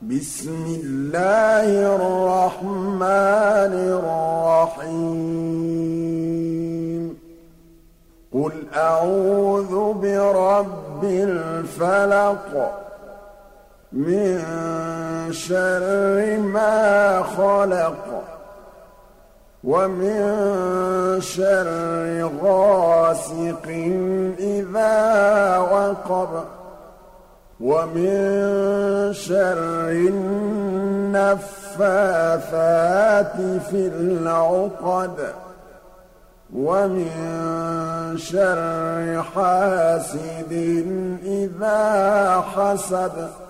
بسم الله الرحمن الرحيم قل أعوذ برب الفلق من شر ما خلق ومن شر غاسق إذا وقب ومن شر النفاثات في العقد ومن شر حاسد إذا حسد